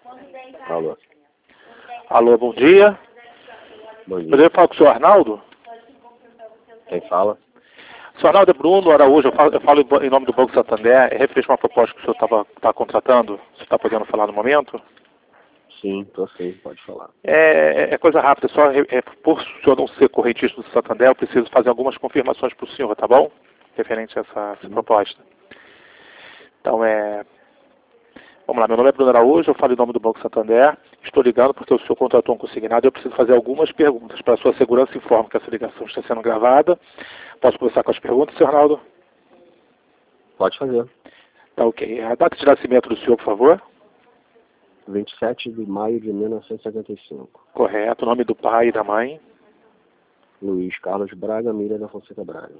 Alô. Alô, bom dia. Bom dia. Poderia falar com o senhor Arnaldo? Quem fala? O senhor Arnaldo é Bruno Araújo, eu falo em nome do Banco Santander, é referente a uma proposta que o senhor está contratando, você está podendo falar no momento? Sim, tô sim, pode falar. É coisa rápida, só por o senhor não ser correntista do Santander, eu preciso fazer algumas confirmações para o senhor, tá bom? Referente a essa proposta. Então vamos lá, meu nome é Bruno Araújo, eu falo em nome do Banco Santander, estou ligando porque o senhor contratou um consignado e eu preciso fazer algumas perguntas. Para a sua segurança, informo que essa ligação está sendo gravada. Posso começar com as perguntas, senhor Arnaldo? Pode fazer. Tá ok. A data de nascimento do senhor, por favor? 27 de maio de 1975. Correto. O nome do pai e da mãe? Luiz Carlos Braga, Miriam da Fonseca Braga.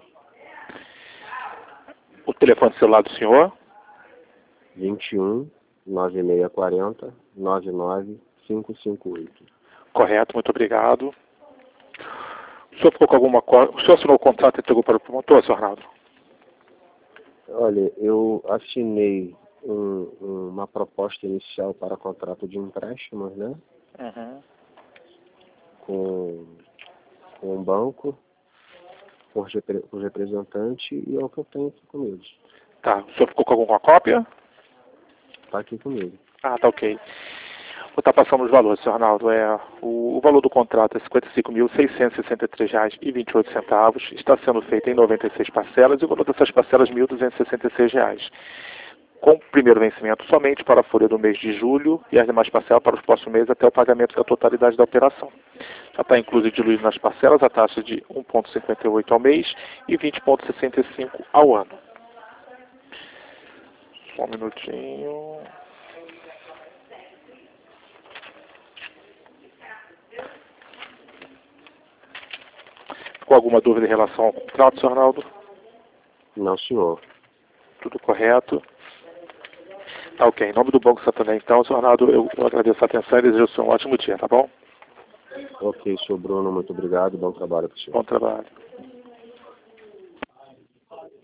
O telefone celular do senhor? 21 9640 99558. Correto, muito obrigado. O senhor ficou com alguma coisa? O senhor assinou o contrato e entregou para o promotor, senhor Arnaldo? Olha, eu assinei uma proposta inicial para contrato de empréstimos, né? Uhum. Com um banco, por representante, e é o que eu tenho aqui comigo. Tá. O senhor ficou com alguma cópia? Está aqui comigo. Ah, tá ok. Vou estar passando os valores, senhor Arnaldo. O valor do contrato é R$ 55.663,28. Está sendo feito em 96 parcelas e o valor dessas parcelas R$ 1.266. Com o primeiro vencimento somente para a folha do mês de julho e as demais parcelas para os próximos meses até o pagamento da totalidade da operação. Já está incluso e diluído nas parcelas a taxa de 1,58 ao mês e 20,65 ao ano. Só um minutinho. Ficou alguma dúvida em relação ao contrato, senhor Arnaldo? Não, senhor. Tudo correto? Tá ok. Em nome do Banco Santander, então, senhor Arnaldo, eu agradeço a atenção e desejo ao senhor um ótimo dia, tá bom? Ok, senhor Bruno, muito obrigado. Bom trabalho para o senhor. Bom trabalho.